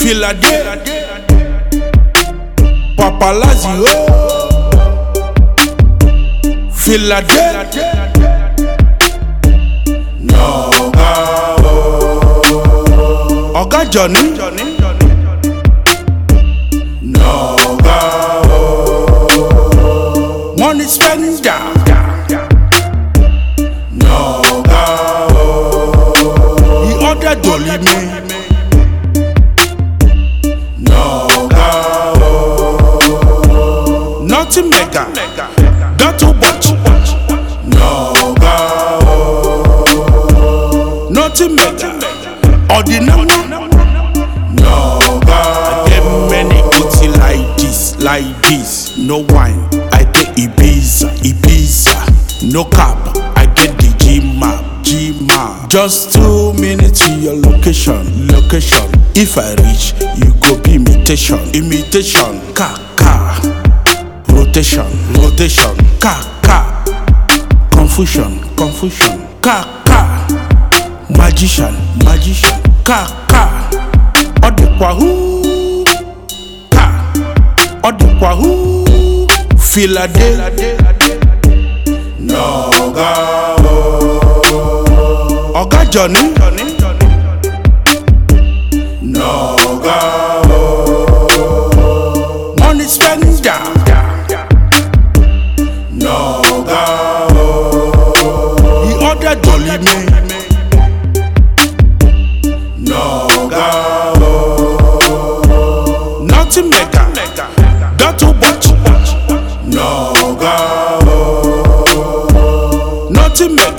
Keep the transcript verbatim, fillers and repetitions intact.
Philadelphia, Paparazzi, oh. Philadelphia, no oh. Oga Johnny, no oh. Money spender, no oh. He ordered Dolly me. Nothing mega, got to watch. No go. Nothing mega, ordinary. No go. I get many eating like this, like this. No wine, I get Ibiza, Ibiza. No cab, I get the G map, G map. Just two minutes to your location, location. If I reach, you go be imitation, imitation. Car, car. Rotation, rotation, ka ka. Confusion, confusion, ka ka. Magician, magician, ka ka. Odekwahu, ka. Odekwahu. Philadelphia, no go. Oga Johnny, no go. Money spender. No go. He ordered Dolly me. No go. Nothing mega, got to watch. No go. Nothing mega.